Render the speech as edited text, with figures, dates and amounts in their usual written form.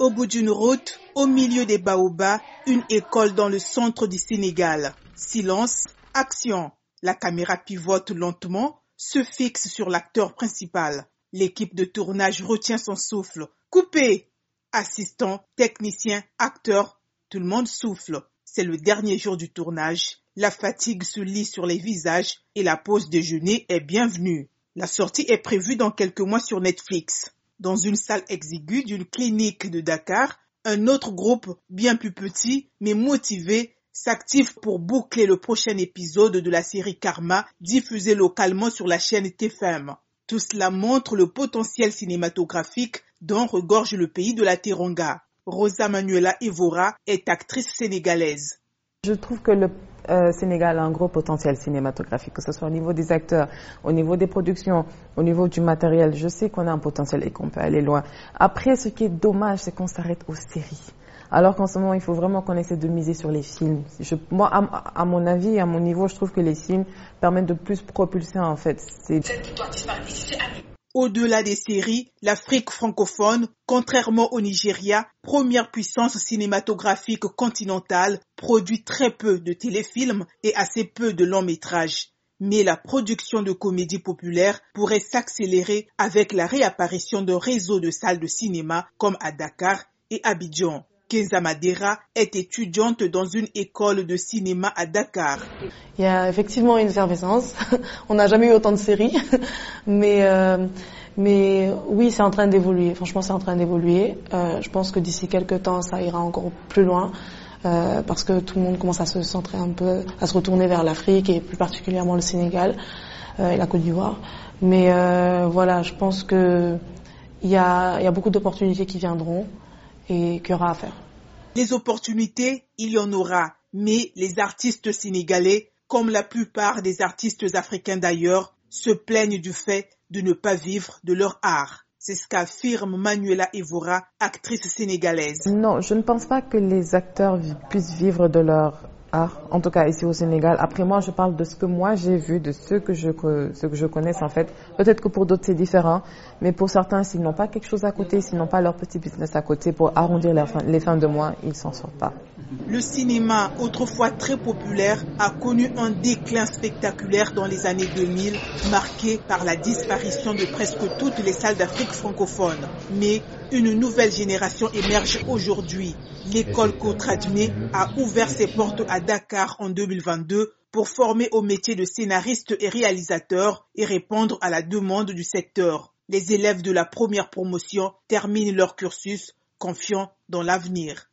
Au bout d'une route, au milieu des baobabs, une école dans le centre du Sénégal. Silence, action. La caméra pivote lentement, se fixe sur l'acteur principal. L'équipe de tournage retient son souffle. Coupé! Assistants, techniciens, acteurs, tout le monde souffle. C'est le dernier jour du tournage. La fatigue se lit sur les visages et la pause déjeuner est bienvenue. La sortie est prévue dans quelques mois sur Netflix. Dans une salle exiguë d'une clinique de Dakar, un autre groupe, bien plus petit mais motivé, s'active pour boucler le prochain épisode de la série Karma, diffusée localement sur la chaîne TFM. Tout cela montre le potentiel cinématographique dont regorge le pays de la Teranga. Rosa Manuela Evora est actrice sénégalaise. Je trouve que le Sénégal a un gros potentiel cinématographique, que ce soit au niveau des acteurs, au niveau des productions, au niveau du matériel. Je sais qu'on a un potentiel et qu'on peut aller loin. Après, ce qui est dommage, c'est qu'on s'arrête aux séries. Alors qu'en ce moment, il faut vraiment qu'on essaie de miser sur les films. Moi, à mon avis, à mon niveau, je trouve que les films permettent de plus propulser, en fait. Au-delà des séries, l'Afrique francophone, contrairement au Nigeria, première puissance cinématographique continentale, produit très peu de téléfilms et assez peu de longs métrages. Mais la production de comédies populaires pourrait s'accélérer avec la réapparition d'un réseau de salles de cinéma comme à Dakar et Abidjan. Kenza Madera est étudiante dans une école de cinéma à Dakar. Il y a effectivement une effervescence. On n'a jamais eu autant de séries, mais oui, c'est en train d'évoluer. Franchement, c'est en train d'évoluer. Je pense que d'ici quelques temps, ça ira encore plus loin, parce que tout le monde commence à se centrer un peu, à se retourner vers l'Afrique et plus particulièrement le Sénégal et la Côte d'Ivoire. Mais voilà, je pense que il y a beaucoup d'opportunités qui viendront et qu'il y aura à faire. Les opportunités, il y en aura, mais les artistes sénégalais, comme la plupart des artistes africains d'ailleurs, se plaignent du fait de ne pas vivre de leur art. C'est ce qu'affirme Manuela Evora, actrice sénégalaise. Non, je ne pense pas que les acteurs puissent vivre de leur art, en tout cas ici au Sénégal. Après moi, je parle de ce que moi j'ai vu, de ce que je connaisse en fait. Peut-être que pour d'autres c'est différent, mais pour certains, s'ils n'ont pas quelque chose à côté, s'ils n'ont pas leur petit business à côté pour arrondir les fins de mois, ils s'en sortent pas. Le cinéma, autrefois très populaire, a connu un déclin spectaculaire dans les années 2000, marqué par la disparition de presque toutes les salles d'Afrique francophone. Mais une nouvelle génération émerge aujourd'hui. L'école Kotradmé a ouvert ses portes à Dakar en 2022 pour former au métier de scénariste et réalisateur et répondre à la demande du secteur. Les élèves de la première promotion terminent leur cursus, confiants dans l'avenir.